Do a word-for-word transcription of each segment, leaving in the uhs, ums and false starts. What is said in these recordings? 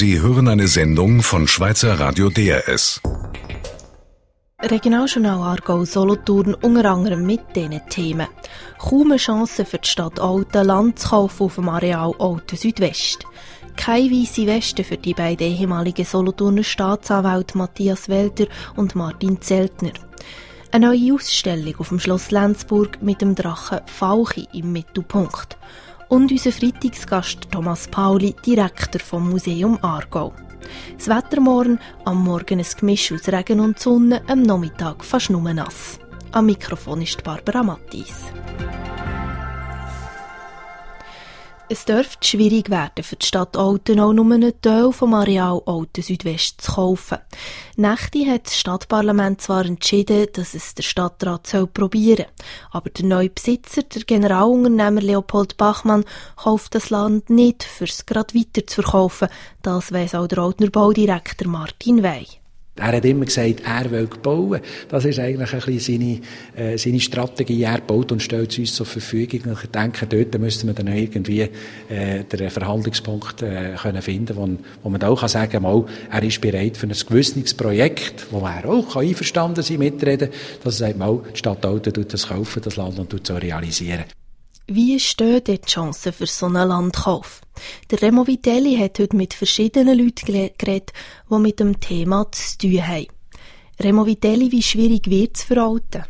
Sie hören eine Sendung von Schweizer Radio D R S. Regionaljournal Aargau Solothurn unter anderem mit diesen Themen. Kaum eine Chance für die Stadt Olten, Land zu kaufen auf dem Areal Olten Südwest. Keine weisse Weste für die beiden ehemaligen Solothurner Staatsanwälte Matthias Welter und Martin Zeltner. Eine neue Ausstellung auf dem Schloss Lenzburg mit dem Drachen Falchi im Mittelpunkt. Und unser Freitagsgast Thomas Pauli, Direktor vom Museum Aargau. Das Wetter morgen, am Morgen ein Gemisch aus Regen und Sonne, am Nachmittag fast nur nass. Am Mikrofon ist Barbara Mattis. Es dürfte schwierig werden für die Stadt Olten, auch nur einen Teil vom Areal Olten Südwest zu kaufen. Nächte hat das Stadtparlament zwar entschieden, dass es der Stadtrat probieren soll, aber der neue Besitzer, der Generalunternehmer Leopold Bachmann, kauft das Land nicht, um es gerade weiter zu verkaufen. Das weiss auch der Oltener Baudirektor Martin Wey. Er hat immer gesagt, er will bauen. Das ist eigentlich ein bisschen seine, äh, seine Strategie. Er baut und stellt es uns zur Verfügung. Und ich denke, dort müssen wir dann irgendwie äh, den Verhandlungspunkt äh, können finden, wo, wo man auch sagen kann, mal, er ist bereit für ein gewisses Projekt, wo er auch kann einverstanden sein mitreden, dass er sagt, mal, die Stadt Olten tut das kaufen, das Land, und tut so realisieren. Wie stehen die Chancen für so einen Landkauf? Der Remo Vitelli hat heute mit verschiedenen Leuten geredet, die mit dem Thema zu tun haben. Remo Vitelli, wie schwierig wird es für Olten?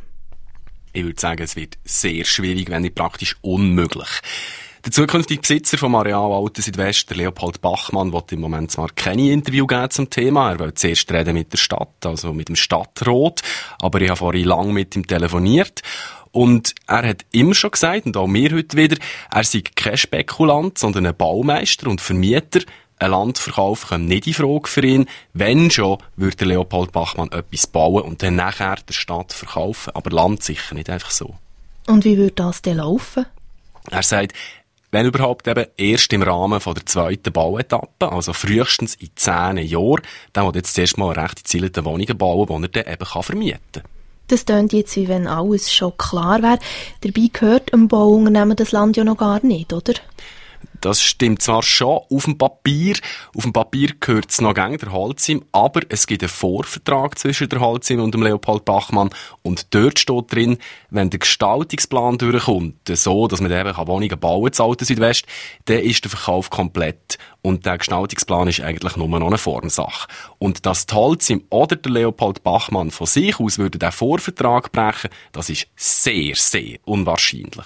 Ich würde sagen, es wird sehr schwierig, wenn nicht praktisch unmöglich. Der zukünftige Besitzer vom Areal Olten Südwest, der Leopold Bachmann, will im Moment zwar keine Interview geben zum Thema. Er will zuerst reden mit der Stadt, also mit dem Stadtrat. Aber ich habe vorhin lange mit ihm telefoniert. Und er hat immer schon gesagt, und auch mir heute wieder, er sei kein Spekulant, sondern ein Baumeister und Vermieter. Ein Landverkauf kommt nicht in Frage für ihn. Wenn schon, würde Leopold Bachmann etwas bauen und dann nachher der Stadt verkaufen. Aber Land sicher nicht einfach so. Und wie würde das denn laufen? Er sagt, wenn überhaupt eben erst im Rahmen von der zweiten Bauetappe, also frühestens in zehn Jahren, dann will jetzt zuerst mal eine recht gezielte Wohnungen bauen, die er dann eben vermieten kann. Das tönt jetzt, wie wenn alles schon klar wäre. Dabei gehört einem Bauunternehmen das Land ja noch gar nicht, oder? Das stimmt zwar schon auf dem Papier. Auf dem Papier gehört es noch gäng der Holcim, aber es gibt einen Vorvertrag zwischen der Holcim und dem Leopold Bachmann und dort steht drin, wenn der Gestaltungsplan durchkommt, so, dass man eben Wohnungen bauen kann, Olten Südwest, dann ist der Verkauf komplett. Und der Gestaltungsplan ist eigentlich nur noch eine Formsache. Und dass die Holcim oder der Leopold Bachmann von sich aus würde den Vorvertrag brechen, das ist sehr, sehr unwahrscheinlich.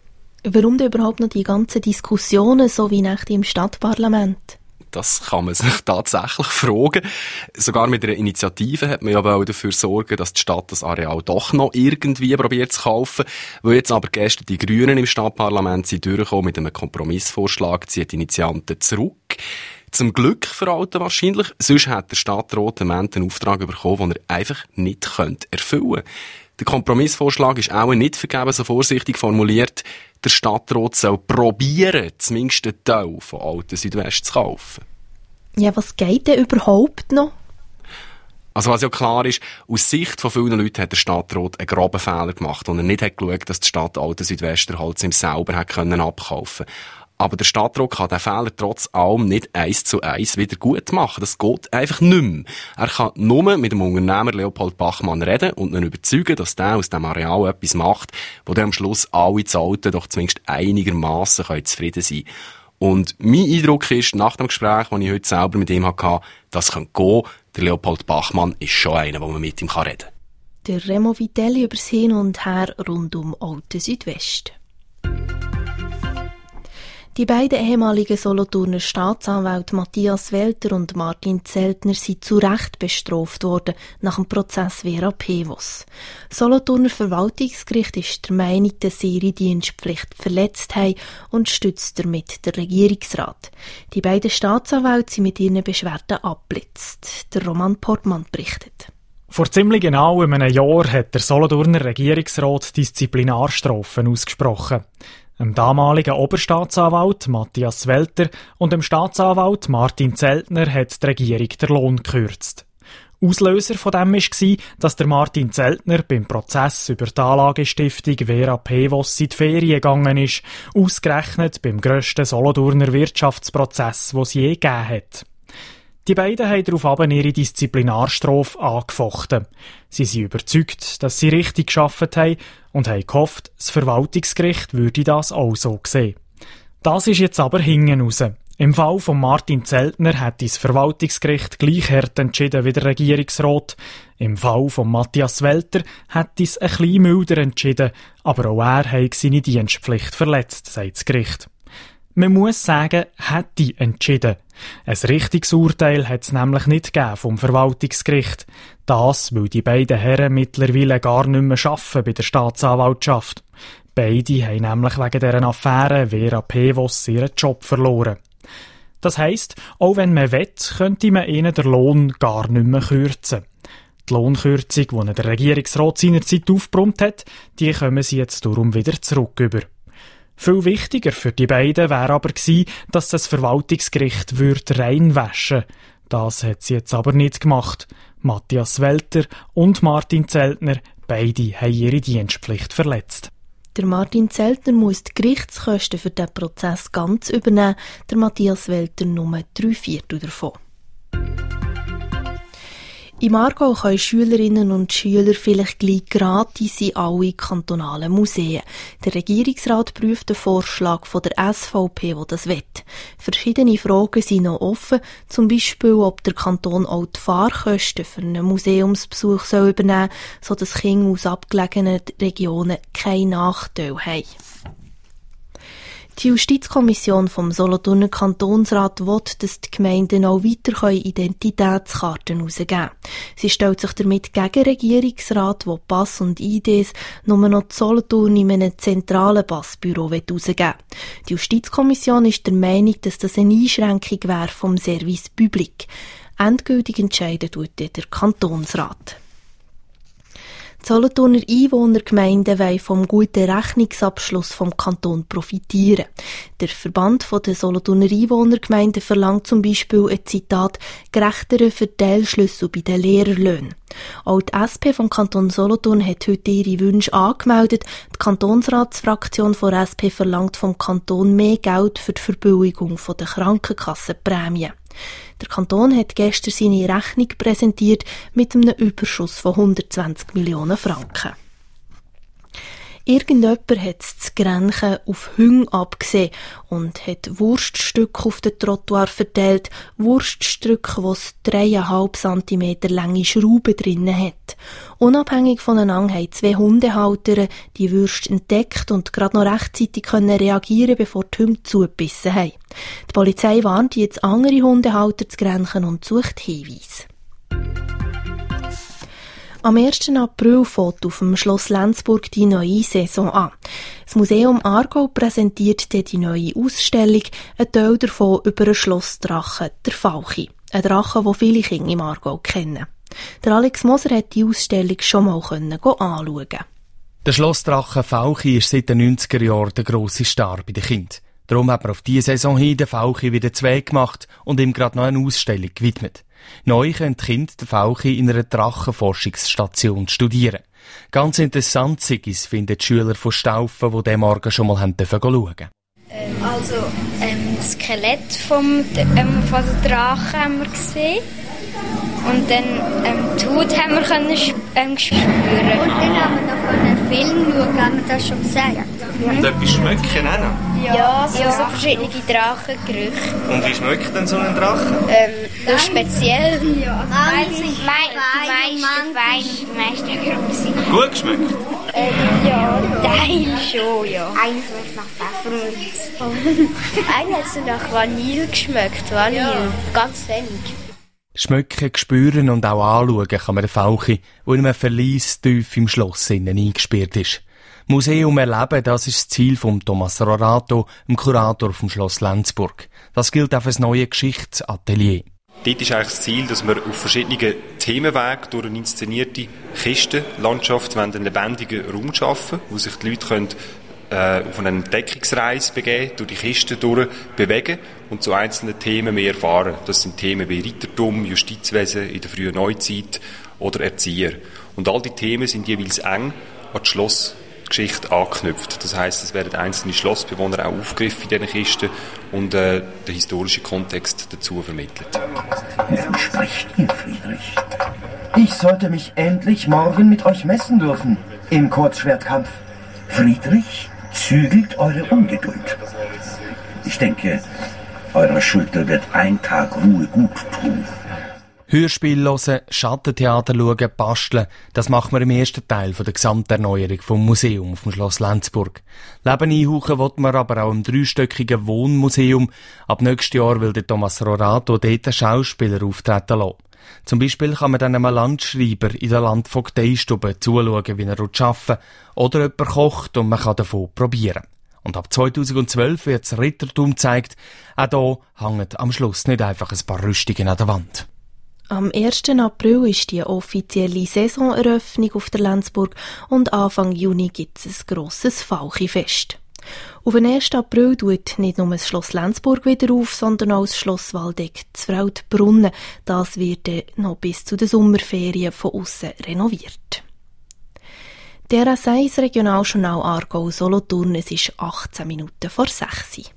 Warum denn überhaupt noch die ganzen Diskussionen, so wie nach dem Stadtparlament? Das kann man sich tatsächlich fragen. Sogar mit einer Initiative hat man ja dafür sorgen, dass die Stadt das Areal doch noch irgendwie probiert zu kaufen. Weil jetzt aber gestern die Grünen im Stadtparlament sind durchgekommen mit einem Kompromissvorschlag, zieht die Initianten zurück. Zum Glück für Olten wahrscheinlich, sonst hat der Stadtrat einen Auftrag bekommen, den er einfach nicht erfüllen könnte. Der Kompromissvorschlag ist auch nicht vergeben so vorsichtig formuliert. Der Stadtrat soll probieren, zumindest einen Teil von Olten Südwest zu kaufen. Ja, was geht denn überhaupt noch? Also was ja klar ist, aus Sicht von vielen Leuten hat der Stadtrat einen groben Fehler gemacht und er nicht hat geschaut, dass die Stadt Olten Südwest der Holcim selber hat können abkaufen. Aber der Stadtrat kann den Fehler trotz allem nicht eins zu eins wieder gut machen. Das geht einfach nicht mehr. Er kann nur mit dem Unternehmer Leopold Bachmann reden und ihn überzeugen, dass der aus dem Areal etwas macht, wo dann am Schluss alle Zahlten doch zumindest einigermaßen zufrieden sein können. Und mein Eindruck ist, nach dem Gespräch, das ich heute selber mit ihm hatte, das kann gehen. Der Leopold Bachmann ist schon einer, wo man mit ihm reden kann. Der Remo Vitelli übers Hin und Her rund um Olten Südwest. Die beiden ehemaligen Solothurner Staatsanwälte Matthias Welter und Martin Zeltner sind zu Recht bestraft worden nach dem Prozess Vera Pevos. Solothurner Verwaltungsgericht ist der Meinung, dass sie ihre Dienstpflicht verletzt haben und stützt damit der Regierungsrat. Die beiden Staatsanwälte sind mit ihren Beschwerden abblitzt. Der Roman Portmann berichtet. Vor ziemlich genau einem Jahr hat der Solothurner Regierungsrat Disziplinarstrafen ausgesprochen. Dem damaligen Oberstaatsanwalt Matthias Welter und dem Staatsanwalt Martin Zeltner hat die Regierung den Lohn gekürzt. Auslöser von dem war, dass der Martin Zeltner beim Prozess über die Anlagestiftung Vera Pevos in die Ferien gegangen ist, ausgerechnet beim grössten Solothurner Wirtschaftsprozess, den es je gegeben hat. Die beiden haben daraufhin ihre Disziplinarstrafe angefochten. Sie sind überzeugt, dass sie richtig gearbeitet haben und haben gehofft, das Verwaltungsgericht würde das auch so sehen. Das ist jetzt aber hinten raus. Im Fall von Martin Zeltner hat das Verwaltungsgericht gleich hart entschieden wie der Regierungsrat. Im Fall von Matthias Welter hat es ein bisschen milder entschieden, aber auch er hat seine Dienstpflicht verletzt, sagt das Gericht. Man muss sagen, hätte entschieden. Ein richtiges Urteil hat es nämlich nicht gegeben vom Verwaltungsgericht. Das, weil die beiden Herren mittlerweile gar nicht mehr arbeiten bei der Staatsanwaltschaft. Beide haben nämlich wegen dieser Affäre Vera Pevos ihren Job verloren. Das heisst, auch wenn man will, könnte man ihnen den Lohn gar nicht mehr kürzen. Die Lohnkürzung, die der Regierungsrat seinerzeit aufgebrummt hat, die kommen sie jetzt darum wieder zurück über. Viel wichtiger für die beiden wäre aber gewesen, dass das Verwaltungsgericht würde reinwaschen. Das hat sie jetzt aber nicht gemacht. Matthias Welter und Martin Zeltner, beide haben ihre Dienstpflicht verletzt. Der Martin Zeltner muss die Gerichtskosten für diesen Prozess ganz übernehmen, der Matthias Welter nur drei Viertel davon. Im Aargau können Schülerinnen und Schüler vielleicht gleich gratis in alle kantonalen Museen. Der Regierungsrat prüft den Vorschlag von der S V P, der das will. Verschiedene Fragen sind noch offen, zum Beispiel, ob der Kanton auch die Fahrkosten für einen Museumsbesuch soll übernehmen soll, sodass Kinder aus abgelegenen Regionen keinen Nachteil haben. Die Justizkommission vom Solothurner Kantonsrat will, dass die Gemeinden auch weiter Identitätskarten herausgeben können. Sie stellt sich damit gegen den Regierungsrat, der Pass und I Ds nur noch die Solothurn in einem zentralen Passbüro herausgeben will. Die Justizkommission ist der Meinung, dass das eine Einschränkung wäre vom Service Public. Endgültig entscheiden tut der Kantonsrat. Die Solothurner Einwohnergemeinden wollen vom guten Rechnungsabschluss vom Kanton profitieren. Der Verband der Solothurner Einwohnergemeinden verlangt zum Beispiel ein Zitat gerechteren Verteilschlüssel bei den Lehrerlöhnen. Auch die S P vom Kanton Solothurn hat heute ihre Wünsche angemeldet. Die Kantonsratsfraktion von S P verlangt vom Kanton mehr Geld für die Verbilligung der Krankenkassenprämien. Der Kanton hat gestern seine Rechnung präsentiert mit einem Überschuss von hundertzwanzig Millionen Franken. Irgendjemand hat das Grenchen auf Hunde abgesehen und hat Wurststücke auf den Trottoir verteilt. Wurststücke, die dreieinhalb Zentimeter lange Schrauben drinnen hat. Unabhängig voneinander haben zwei Hundehalter die Würste entdeckt und gerade noch rechtzeitig können reagieren, bevor die Hunde zugebissen haben. Die Polizei warnt jetzt andere Hundehalter zu Grenchen und sucht Hinweise. Am ersten April fängt auf dem Schloss Lenzburg die neue Saison an. Das Museum Aargau präsentiert die neue Ausstellung, ein Teil davon über einen Schlossdrachen, der Falchi. Ein Drache, den viele Kinder im Aargau kennen. Der Alex Moser hat die Ausstellung schon mal anschauen. Der Schlossdrache Falchi ist seit den neunziger Jahren der grosse Star bei den Kindern. Darum hat man auf diese Saison hin den Falchi wieder zwei gemacht und ihm gerade noch eine Ausstellung gewidmet. Neu können die Kinder den Falchi in einer Drachenforschungsstation studieren. Ganz interessant sei es, finden die Schüler von Staufen, die diesen Morgen schon mal schauen durften. Ähm, also, ähm, das Skelett vom, ähm, von der Drache haben wir gesehen. Und dann ähm, die Haut haben wir können, ähm, spüren. Und dann haben wir noch einen Film schauen, haben wir das schon gesagt. Ja. Und etwas schmecken auch noch? Ja, ja, so, ja. so verschiedene Drachengerüche. Und wie schmeckt denn so ein Drache? Ähm, das speziell. Ja, also die meisten fein und die meisten grusig. Gut geschmeckt? Ähm, ja, Teil schon, ja. Eines schmeckt nach Pfefferminz. Einer hat so nach Vanille geschmeckt, Vanille, ja. Ganz wenig. Schmecken, spüren und auch anschauen kann man den Falchi, der in einem Verlies tief im Schloss innen eingesperrt ist. Museum erleben, das ist das Ziel von Thomas Rorato, dem Kurator vom Schloss Lenzburg. Das gilt auch für das neue Geschichtsatelier. Dort ist eigentlich das Ziel, dass wir auf verschiedenen Themenwegen durch eine inszenierte Kistenlandschaft einen lebendigen Raum schaffen, wo sich die Leute können, äh, auf eine Entdeckungsreise begeben, durch die Kiste durch bewegen und zu einzelnen Themen mehr erfahren. Das sind Themen wie Rittertum, Justizwesen in der frühen Neuzeit oder Erzieher. Und all die Themen sind jeweils eng an das Schloss die Geschichte anknüpft. Das heisst, es werden einzelne Schlossbewohner auch aufgegriffen in diesen Kisten und äh, der historische Kontext dazu vermittelt. Wovon spricht ihr, Friedrich? Ich sollte mich endlich morgen mit euch messen dürfen im Kurzschwertkampf. Friedrich, zügelt eure Ungeduld. Ich denke, eurer Schulter wird ein Tag Ruhe gut tun. Hörspiel hören, Schattentheater schauen, basteln, das machen wir im ersten Teil von der Gesamterneuerung vom Museum auf dem Schloss Lenzburg. Leben einhauchen will man aber auch im dreistöckigen Wohnmuseum. Ab nächstes Jahr will der Thomas Rorato dort Schauspieler auftreten lassen. Zum Beispiel kann man dann einem Landschreiber in der Landvogteistube zuschauen, wie er arbeiten will, oder jemand kocht und man kann davon probieren. Und ab zweitausendzwölf wird das Rittertum gezeigt. Auch hier hängen am Schluss nicht einfach ein paar Rüstungen an der Wand. Am ersten April ist die offizielle Saisoneröffnung auf der Lenzburg und Anfang Juni gibt es ein grosses Falchi-Fest. Auf den ersten April tut nicht nur das Schloss Lenzburg wieder auf, sondern auch das Schloss Waldeck zu Feldbrunnen. Das wird dann noch bis zu den Sommerferien von aussen renoviert. Der R S eins Regionaljournal Aargau Solothurn, es ist achtzehn Minuten vor sechs.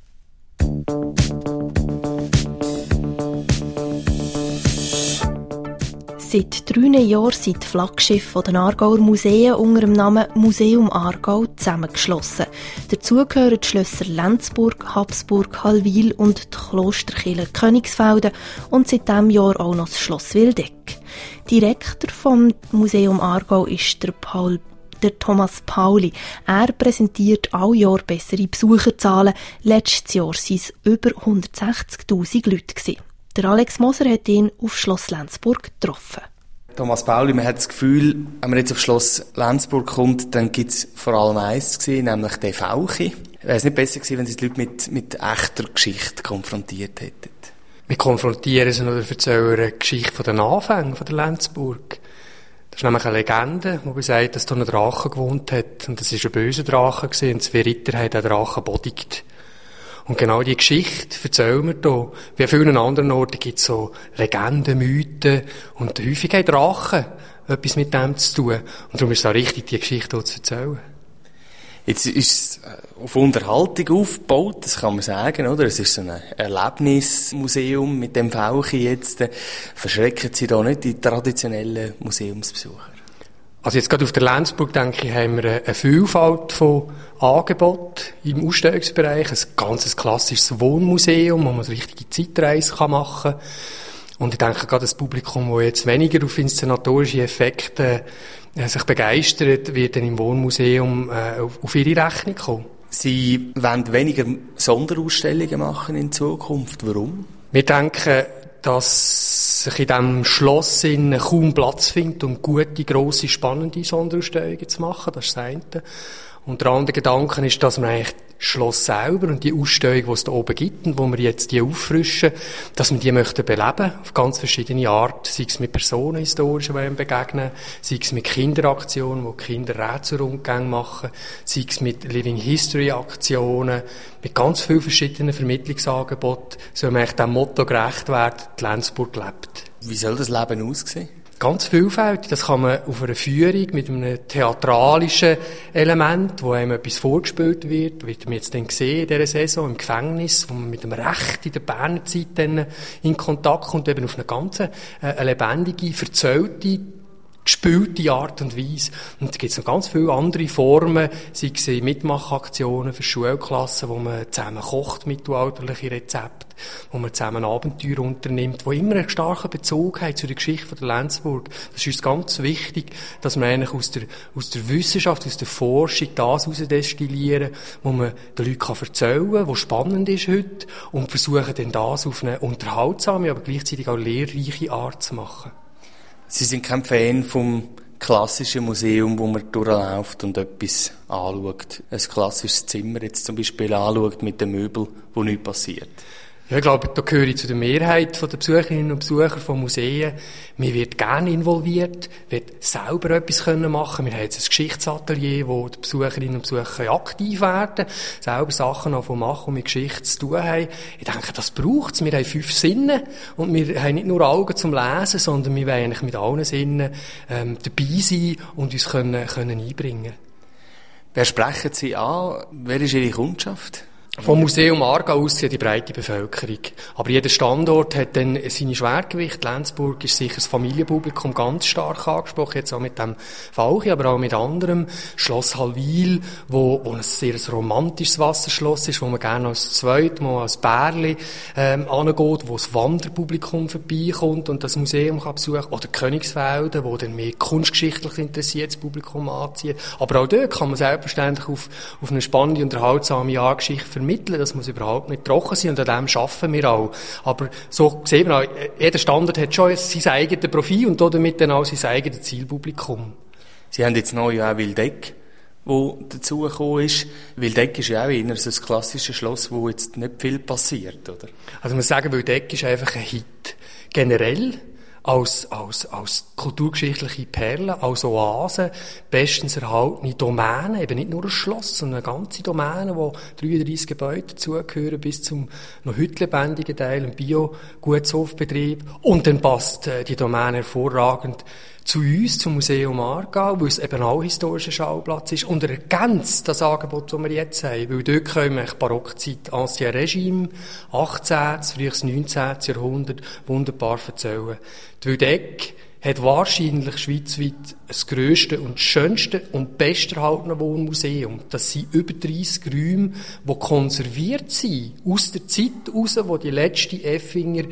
Seit drei Jahren sind die Flaggschiffe der Aargauer Museen unter dem Namen Museum Aargau zusammengeschlossen. Dazu gehören die Schlösser Lenzburg, Habsburg, Hallwil und die Klosterkirche Königsfelden und seit diesem Jahr auch noch das Schloss Wildeck. Direktor vom Museum Aargau ist der Paul Der Thomas Pauli. Er präsentiert all Jahr bessere Besucherzahlen. Letztes Jahr waren es über hundertsechzigtausend Leute gewesen. Der Alex Moser hat ihn auf Schloss Lenzburg getroffen. Thomas Pauli, man hat das Gefühl, wenn man jetzt auf Schloss Lenzburg kommt, dann gibt es vor allem eins zu sehen, nämlich den Falchi. Wäre es nicht besser gewesen, wenn Sie die Leute mit, mit echter Geschichte konfrontiert hätten? Wir konfrontieren sie oder erzählen eine Geschichte von den Anfängen von der Lenzburg. Das ist nämlich eine Legende, die besagt, dass da ein Drache gewohnt hat. Und das war ein böser Drache gewesen, und zwei Ritter haben den Drachen bodigt. Und genau diese Geschichte erzählen wir hier. Wie an vielen anderen Orten gibt es so Legenden, Mythen. Und häufig haben Drachen etwas mit dem zu tun. Und darum ist es auch richtig, diese Geschichte hier zu erzählen. Jetzt ist es auf Unterhaltung aufgebaut, das kann man sagen, oder? Es ist so ein Erlebnismuseum mit dem Falchi jetzt. Verschrecken Sie da nicht die traditionellen Museumsbesucher? Also jetzt gerade auf der Lenzburg, denke ich, haben wir eine Vielfalt von Angeboten im Ausstellungsbereich. Ein ganz klassisches Wohnmuseum, wo man eine richtige Zeitreise machen kann. Und ich denke gerade das Publikum, das jetzt weniger auf inszenatorische Effekte äh, sich begeistert, wird dann im Wohnmuseum äh, auf, auf ihre Rechnung kommen. Sie wollen weniger Sonderausstellungen machen in Zukunft. Warum? Wir denken, dass sich in diesem Schloss kaum Platz findet, um gute, grosse, spannende Sonderausstellungen zu machen. Das ist das eine. Und der andere Gedanke ist, dass man eigentlich das Schloss selber und die Ausstellung, die es da oben gibt und wo wir jetzt die auffrischen, dass wir die möchten beleben, auf ganz verschiedene Art, sei es mit Personen historischen, die einem begegnen, sei es mit Kinderaktionen, wo die Kinder Rätselrundgänge machen, sei es mit Living History Aktionen, mit ganz vielen verschiedenen Vermittlungsangeboten, soll man eigentlich dem Motto gerecht werden, die Lenzburg lebt. Wie soll das Leben aussehen? Ganz vielfältig. Das kann man auf einer Führung mit einem theatralischen Element, wo einem etwas vorgespielt wird, wird man jetzt dann sehen in dieser Saison im Gefängnis, wo man mit dem Recht in der Berner Zeit dann in Kontakt kommt, eben auf eine ganz äh, eine lebendige, verzählte, gespielte Art und Weise. Und da gibt es noch ganz viele andere Formen, sei es Mitmachaktionen für Schulklassen, wo man zusammen kocht, mittelalterliche Rezepte, wo man zusammen Abenteuer unternimmt, wo immer einen starken Bezug hat zu der Geschichte der Lenzburg. Das ist uns ganz wichtig, dass man eigentlich aus der, aus der Wissenschaft, aus der Forschung das herausdestillieren, wo man den Leuten kann erzählen kann, was spannend ist heute, und versuchen dann das auf eine unterhaltsame, aber gleichzeitig auch lehrreiche Art zu machen. Sie sind kein Fan vom klassischen Museum, wo man durchläuft und etwas anschaut. Ein klassisches Zimmer jetzt zum Beispiel anschaut mit den Möbeln, wo nichts passiert. Ja, ich glaube, da gehöre ich zu der Mehrheit der Besucherinnen und Besucher von Museen. Man wird gerne involviert, wird selber etwas machen können. Wir haben jetzt ein Geschichtsatelier, wo die Besucherinnen und Besucher aktiv werden, selber Sachen machen, die mit Geschichte zu tun haben. Ich denke, das braucht es. Wir haben fünf Sinne und wir haben nicht nur Augen zum Lesen, sondern wir wollen eigentlich mit allen Sinnen ähm, dabei sein und uns können, können einbringen. Wer sprechen Sie an? Wer ist Ihre Kundschaft? Vom Museum Aargau aus die breite Bevölkerung. Aber jeder Standort hat dann seine Schwergewichte. Lenzburg ist sicher das Familienpublikum ganz stark angesprochen, jetzt auch mit dem Falchi, aber auch mit anderem. Schloss Hallwil, wo, wo ein sehr romantisches Wasserschloss ist, wo man gerne als Zweit, mal als Bärli, ähm, angeht, wo das Wanderpublikum vorbeikommt und das Museum kann besuchen. Oder Königsfelden, wo dann mehr kunstgeschichtlich interessiertes Publikum anzieht. Aber auch dort kann man selbstverständlich auf, auf eine spannende, unterhaltsame Jahrgeschichte vermitteln. Das muss überhaupt nicht trocken sein und an dem arbeiten wir auch. Aber so sehen wir auch, jeder Standort hat schon sein eigenes Profil und damit dann auch sein eigenes Zielpublikum. Sie haben jetzt neu auch Wildeck, wo dazugekommen ist. Wildeck ist ja auch eher so ein klassisches Schloss, wo jetzt nicht viel passiert, oder? Also man muss sagen, Wildeck ist einfach ein Hit. Generell. Als, als, als kulturgeschichtliche Perle, als Oase, bestens erhaltene Domäne, eben nicht nur ein Schloss, sondern eine ganze Domäne, wo dreiunddreissig Gebäude dazugehören, bis zum noch heute lebendigen Teil, ein Bio-Gutshofbetrieb. Und dann passt äh, die Domäne hervorragend zu uns, zum Museum Aargau, weil es eben auch historischer Schauplatz ist und er ergänzt das Angebot, das wir jetzt haben, weil dort können wir Barockzeit, Ancien Regime, achtzehnten, frühes neunzehnten Jahrhundert wunderbar erzählen. Die Wildeck hat wahrscheinlich schweizweit das grösste und schönste und besterhaltene Wohnmuseum. Das sind über dreissig Räume, die konserviert sind, aus der Zeit heraus, wo die letzte Effinger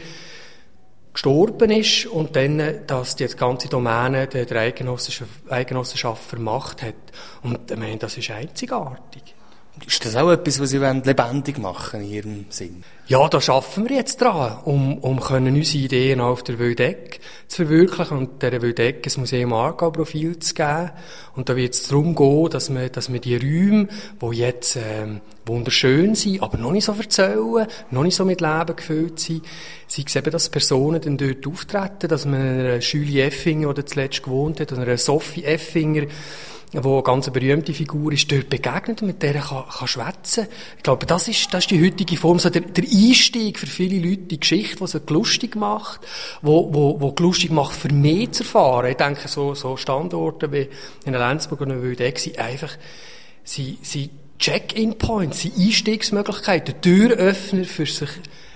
gestorben ist und dann, dass die ganze Domäne der, der Eidgenossenschaft, Eidgenossenschaft vermacht hat. Und ich meine, das ist einzigartig. Ist das auch etwas, was Sie lebendig machen in Ihrem Sinn? Ja, da arbeiten wir jetzt dran, um, um können unsere Ideen auf der Wildeck zu verwirklichen und der Wildeck ein Museum Aargau-Profil zu geben. Und da wird es darum gehen, dass wir, dass wir die Räume, die jetzt ähm, wunderschön sind, aber noch nicht so erzählen, noch nicht so mit Leben gefüllt sind, sei es eben, dass Personen dann dort auftreten, dass man einer Julie Effinger, die zuletzt gewohnt hat, oder einer Sophie Effinger, wo eine ganz berühmte Figur ist, dort begegnet und mit der kann, kann schwätzen. Ich glaube, das ist, das ist die heutige Form, so der, der Einstieg für viele Leute, die Geschichte, die sie lustig macht, wo, wo, wo lustig macht, für mehr zu erfahren. Ich denke, so, so Standorte wie in Lenzburg und Wildeck sind einfach, sie, sie Check-in-Points, sie Einstiegsmöglichkeiten, Türöffner für sich,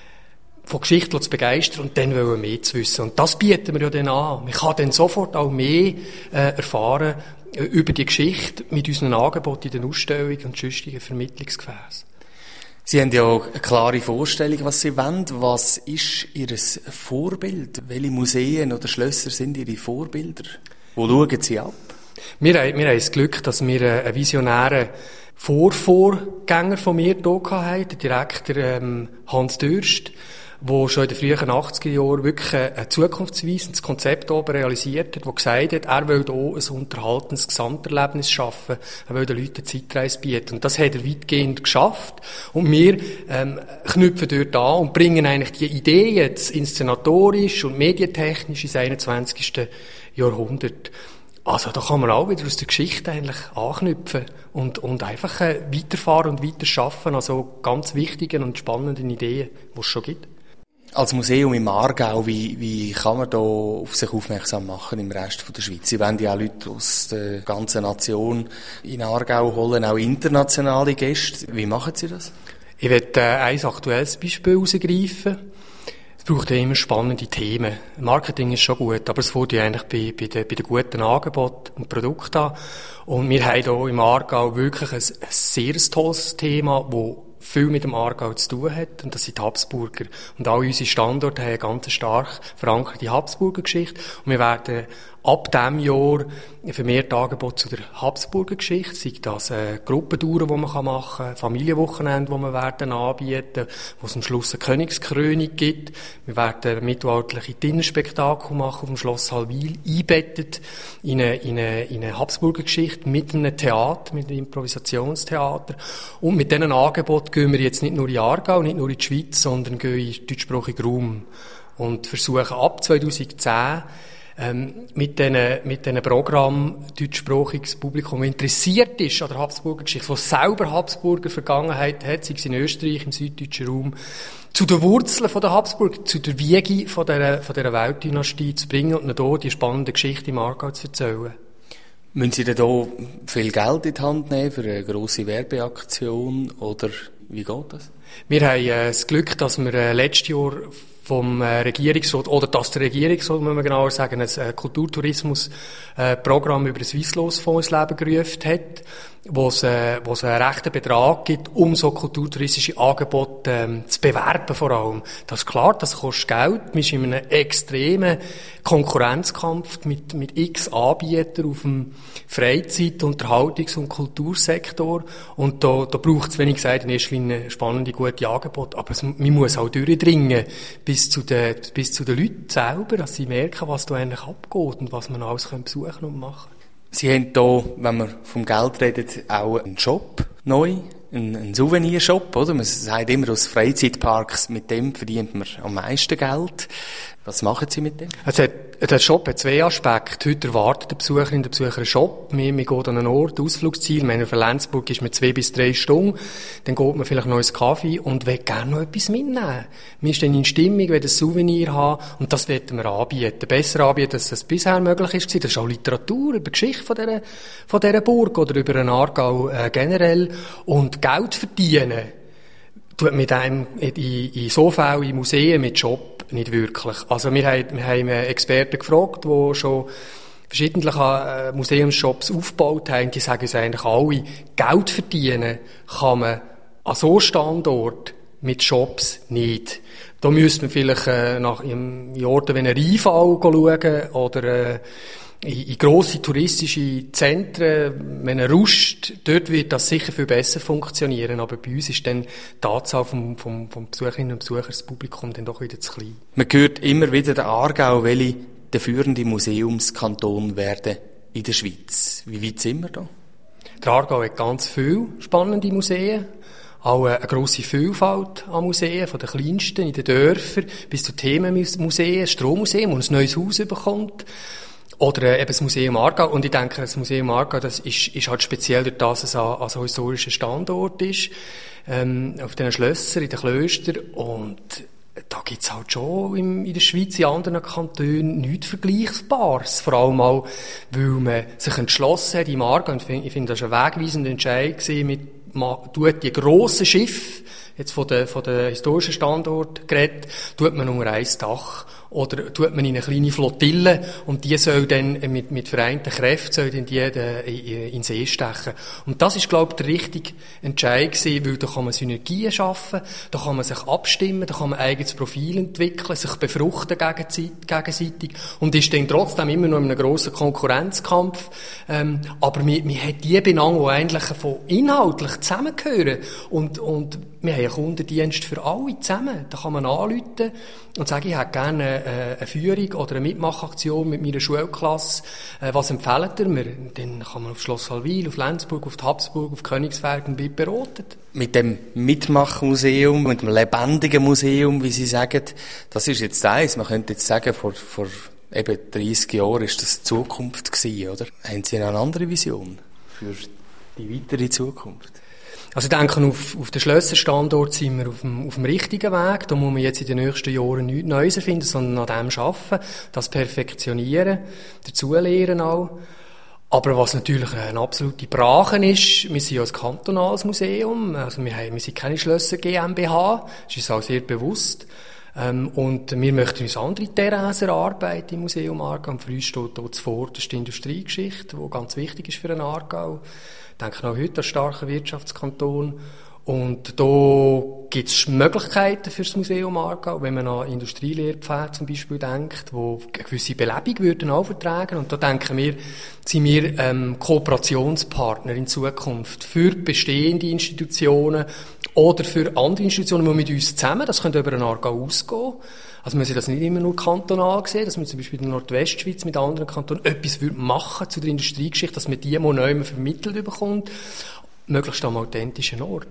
von Geschichte zu begeistern und dann wollen wir mehr zu wissen. Und das bieten wir ja dann an. Man kann dann sofort auch mehr äh, erfahren äh, über die Geschichte mit unseren Angeboten in den Ausstellungen und sonstigen Vermittlungsgefäßen. Sie haben ja eine klare Vorstellung, was Sie wollen. Was ist Ihr Vorbild? Welche Museen oder Schlösser sind Ihre Vorbilder? Wo schauen Sie ab? Wir haben, wir haben das Glück, dass wir einen visionären Vorvorgänger von mir hier hatten, der Direktor ähm, Hans Dürst, der schon in den frühen achtziger Jahren wirklich ein zukunftsweisendes Konzept oben realisiert hat, der gesagt hat, er will hier ein unterhaltendes Gesamterlebnis schaffen, er will den Leuten eine Zeitreise bieten. Und das hat er weitgehend geschafft. Und wir ähm, knüpfen dort an und bringen eigentlich die Idee jetzt inszenatorisch und medientechnisch ins einundzwanzigsten Jahrhundert. Also da kann man auch wieder aus der Geschichte eigentlich anknüpfen und, und einfach äh, weiterfahren und weiter schaffen an so ganz wichtigen und spannenden Ideen, die es schon gibt. Als Museum im Aargau, wie, wie kann man da auf sich aufmerksam machen im Rest von der Schweiz? Sie wollen ja auch Leute aus der ganzen Nation in Aargau holen, auch internationale Gäste. Wie machen Sie das? Ich werde äh, ein aktuelles Beispiel herausgreifen. Es braucht ja immer spannende Themen. Marketing ist schon gut, aber es fängt ja eigentlich bei, bei, den, bei den guten Angeboten und Produkten an. Und wir haben hier im Aargau wirklich ein, ein sehr tolles Thema, das viel mit dem Aargau zu tun hat, und das sind die Habsburger. Und all unsere Standorte haben eine ganz stark verankerte Habsburger-Geschichte. Und wir werden ab diesem Jahr vermehrt Angebote zu der Habsburger-Geschichte, sei das äh, Gruppentouren, die man machen kann, Familienwochenende, die wir werden anbieten, wo es am Schluss eine Königskrönung gibt. Wir werden mittelalterliche Dinnerspektakel machen auf dem Schloss Hallwil, einbettet in eine, in eine, in eine Habsburger-Geschichte mit einem Theater, mit einem Improvisationstheater. Und mit diesen Angeboten gehen wir jetzt nicht nur in Aargau, nicht nur in die Schweiz, sondern gehen in den deutschsprachigen Raum und versuchen ab zweitausendzehn ähm, mit diesen mit diesen Programmen deutschsprachiges Publikum, das interessiert ist an der Habsburger Geschichte, das selber Habsburger Vergangenheit hat, sei es in Österreich, im süddeutschen Raum, zu den Wurzeln von der Habsburg, zu der Wiege von dieser, von dieser Weltdynastie zu bringen und ihnen hier die spannende Geschichte im Aargau zu erzählen. Müssen Sie denn hier viel Geld in die Hand nehmen für eine grosse Werbeaktion oder wie geht das? Wir haben äh, das Glück, dass wir äh, letztes Jahr vom äh, Regierungsrat, oder dass der Regierungsrat, muss man genauer sagen, ein äh, Kulturtourismus-Programm äh, über den Swisslos-Fonds ins Leben gerufen hat, wo es äh, wo es einen rechten Betrag gibt, um so kulturtouristische Angebote ähm, zu bewerben vor allem. Das ist klar, das kostet Geld. Wir sind in einem extremen Konkurrenzkampf mit, mit x Anbietern auf dem Freizeit-, Unterhaltungs- und Kultursektor. Und da, da braucht es, wenn ich gesagt, in erster Linie spannende, gute Angebote. Aber es, man muss auch durchdringen bis zu den, bis zu den Leuten selber, dass sie merken, was da eigentlich abgeht und was man alles besuchen und machen kann. Sie haben hier, wenn wir vom Geld reden, auch einen Shop neu, einen, einen Souvenirshop, oder? Man sagt immer aus Freizeitparks, mit dem verdient man am meisten Geld. Was machen Sie mit dem? Also, der Shop hat zwei Aspekte. Heute erwartet der Besucher in der Besucher einen Shop. Wir, wir gehen an einen Ort, Ausflugsziel. Wenn für Lenzburg ist man zwei bis drei Stunden. Dann geht man vielleicht noch ins Kaffee und will gerne noch etwas mitnehmen. Wir stehen in Stimmung, wollen ein Souvenir haben und das werden wir anbieten. Besser anbieten, als das bisher möglich ist. Das ist auch Literatur über die Geschichte von dieser, von dieser Burg oder über den Aargau äh, generell. Und Geld verdienen tut mit einem in, in so vielen in Museen mit Shop nicht wirklich. Also wir haben, wir haben Experten gefragt, die schon verschiedentlich äh, Museumsshops aufgebaut haben. Die sagen uns eigentlich alle, Geld verdienen kann man an so Standort mit Shops nicht. Da müsste man vielleicht äh, nach in Orten wie einem Rheinfall schauen oder äh, in, in grosse touristische Zentren, wenn er ruscht, dort wird das sicher viel besser funktionieren. Aber bei uns ist dann die Anzahl vom, vom, vom Besucherinnen und Besucher, das Publikum, dann doch wieder zu klein. Man hört immer wieder, der Aargau will der führende Museumskanton werden in der Schweiz. Wie weit sind wir da? Der Aargau hat ganz viele spannende Museen. Auch eine grosse Vielfalt an Museen, von den kleinsten in den Dörfern bis zu Themenmuseen, ein Strommuseum, das ein neues Haus bekommt. Oder eben das Museum Aargau. Und ich denke, das Museum Aargau, das ist, ist halt speziell durch das, dass es ein, ein historischer Standort ist, ähm, auf den Schlössern, in den Klöstern. Und da gibt's halt schon im, in der Schweiz, in anderen Kantonen, nichts Vergleichbares. Vor allem auch, weil man sich entschlossen hat im Aargau. Und ich finde, das war ein wegweisender Entscheid gewesen, mit, man tut die grossen Schiffe, jetzt von den, von den historischen Standort geredet, tut man unter ein Dach. Oder tut man in eine kleine Flottille und die soll dann mit, mit vereinten Kräften soll dann die in, in den See stechen. Und das ist, glaube ich, der richtige Entscheid gewesen, weil da kann man Synergien schaffen, da kann man sich abstimmen, da kann man eigenes Profil entwickeln, sich befruchten gegenseitig und ist dann trotzdem immer noch in einem grossen Konkurrenzkampf. Ähm, aber man, man hat die Benang, die eigentlich von inhaltlich zusammengehören und, und wir haben einen Kundendienst für alle zusammen. Da kann man anrufen und sagen, ich hätte gerne eine Führung oder eine Mitmachaktion mit meiner Schulklasse. Was empfehlt ihr mir? Dann kann man auf Schloss Hallwil, auf Lenzburg, auf die Habsburg, auf Königsberg und wird beraten. Mit dem Mitmachmuseum, mit dem lebendigen Museum, wie Sie sagen, das ist jetzt eins. Man könnte jetzt sagen, vor, vor eben dreissig Jahren ist das die Zukunft gewesen, oder? Haben Sie eine andere Vision für die weitere Zukunft? Also ich denke, auf, auf dem Schlösserstandort sind wir auf dem, auf dem richtigen Weg. Da muss man jetzt in den nächsten Jahren nichts Neues erfinden, sondern an dem arbeiten, das perfektionieren, dazulernen auch. Aber was natürlich eine absolute Brache ist, wir sind ja ein kantonales Museum, also wir, haben, wir sind keine Schlösser GmbH, das ist uns auch sehr bewusst. Ähm, und wir möchten uns andere Terrains erarbeiten im Museum Aargau. Für uns steht dort zuvorderst die Industriegeschichte, die ganz wichtig ist für den Aargau. Ich denke auch heute an starken Wirtschaftskanton. Und da gibt es Möglichkeiten für das Museum Aargau, wenn man an Industrielehrpfade zum Beispiel denkt, wo eine gewisse Belebung würden auch vertragen. Und da denken wir, sind wir ähm, Kooperationspartner in Zukunft für bestehende Institutionen oder für andere Institutionen, die mit uns zusammen, das könnte über den Aargau ausgehen. Also müssen das nicht immer nur kantonal sehen, dass man zum Beispiel in der Nordwestschweiz mit anderen Kantonen etwas machen zu der Industriegeschichte, dass man die mal neu vermittelt bekommt, möglichst am authentischen Ort.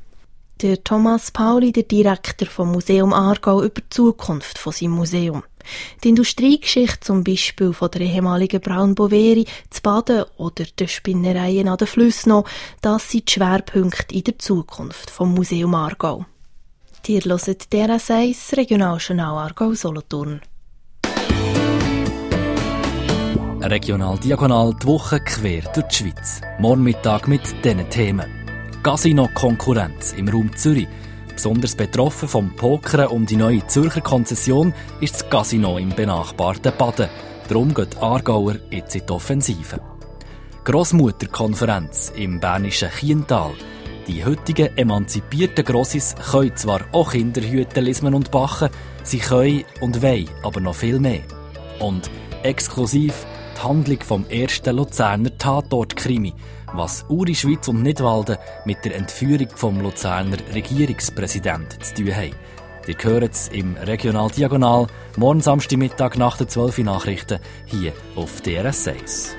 Der Thomas Pauli, der Direktor vom Museum Aargau, über die Zukunft von seinem Museum. Die Industriegeschichte zum Beispiel von der ehemaligen Braun-Boveri, zu Baden oder der Spinnereien an den Flüssen noch, das sind die Schwerpunkte in der Zukunft vom Museum Aargau. Ihr hört D R S eins, Regionaljournal Aargau-Solothurn. Regional Diagonal die Woche quer durch die Schweiz. Morgen Mittag mit diesen Themen. Casino-Konkurrenz im Raum Zürich. Besonders betroffen vom Pokern um die neue Zürcher Konzession ist das Casino im benachbarten Baden. Darum geht Aargauer jetzt in die Offensive. Grossmutterkonferenz im bernischen Chiental. Die heutigen emanzipierten Grossis können zwar auch Kinder hüten, lismen und backen, sie können und wollen aber noch viel mehr. Und exklusiv die Handlung vom ersten Luzerner Tatort-Krimi, was Uri Schweiz und Nidwalden mit der Entführung vom Luzerner Regierungspräsidenten zu tun haben. Ihr hört es im Regional Diagonal, morgen Samstagmittag nach den zwölf Uhr Nachrichten hier auf D R S eins.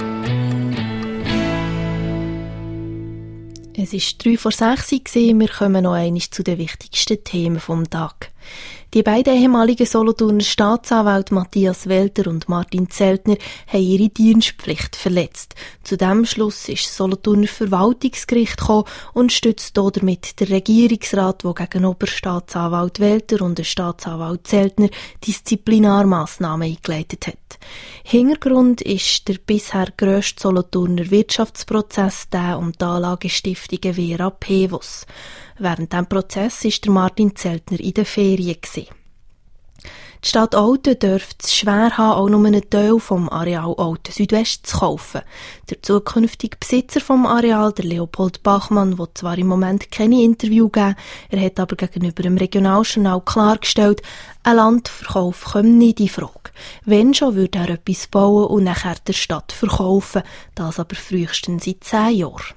Es war drei vor sechs Uhr, wir kommen noch einmal zu den wichtigsten Themen des Tages. Die beiden ehemaligen Solothurner Staatsanwälte Matthias Welter und Martin Zeltner haben ihre Dienstpflicht verletzt. Zu diesem Schluss ist das Solothurner Verwaltungsgericht gekommen und stützt damit den Regierungsrat, der gegen Oberstaatsanwalt Welter und den Staatsanwalt Zeltner Disziplinarmassnahmen eingeleitet hat. Hintergrund ist der bisher grösste Solothurner Wirtschaftsprozess, der um die Anlagestiftung Vera Pevos. Während diesem Prozess war der Martin Zeltner in den Ferien. Die Stadt Olten dürfte es schwer haben, auch nur einen Teil vom Areal Olten Südwest zu kaufen. Der zukünftige Besitzer vom Areal, der Leopold Bachmann, will zwar im Moment keine Interview geben, er hat aber gegenüber dem Regionaljournal klargestellt, ein Landverkauf komme nicht in Frage. Wenn schon, würde er etwas bauen und nachher der Stadt verkaufen, das aber frühestens in zehn Jahren.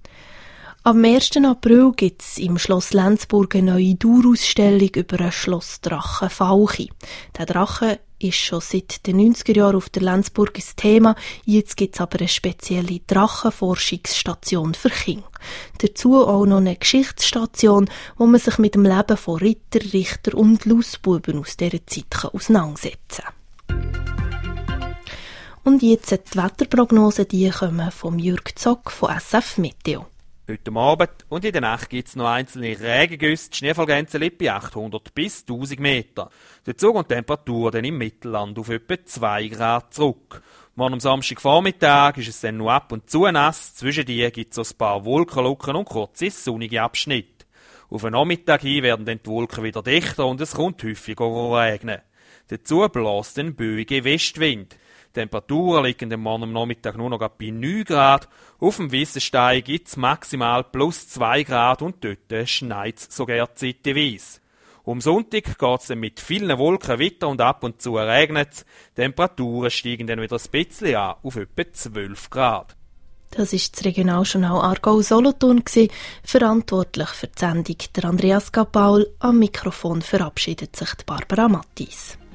Am ersten April gibt es im Schloss Lenzburg eine neue Dauerausstellung über einen Schlossdrachen Falchi. Der Drache ist schon seit den neunziger Jahren auf der Lenzburg ein Thema. Jetzt gibt es aber eine spezielle Drachenforschungsstation für Kinder. Dazu auch noch eine Geschichtsstation, wo man sich mit dem Leben von Ritter, Richter und Lausbuben aus dieser Zeit auseinandersetzen kann. Und jetzt die Wetterprognosen, die kommen von Jürg Zock von S F Meteo. Heute Abend und in der Nacht gibt es noch einzelne Regengüsse. Die Schneefallgrenze liegt bei achthundert bis tausend Meter. Dazu gehen die Temperaturen dann im Mittelland auf etwa zwei Grad zurück. Morgen am Samstagvormittag ist es dann noch ab und zu nass. Zwischen die gibt es ein paar Wolkenlucken und kurze sonnige Abschnitte. Auf den Nachmittag hin werden dann die Wolken wieder dichter und es kommt häufiger regnen. Dazu bläst ein böiger Westwind. Die Temperaturen liegen am Morgen am Nachmittag nur noch bei neun Grad. Auf dem Wissenstein gibt es maximal plus zwei Grad und dort schneit es sogar zeitweise. Am Sonntag geht es dann mit vielen Wolken weiter und ab und zu regnet es. Die Temperaturen steigen dann wieder ein bisschen an, auf etwa zwölf Grad. Das war das Regionaljournal Aargau-Solothurn. Verantwortlich für die Sendung der Andreas Gapaul. Am Mikrofon verabschiedet sich Barbara Mattis.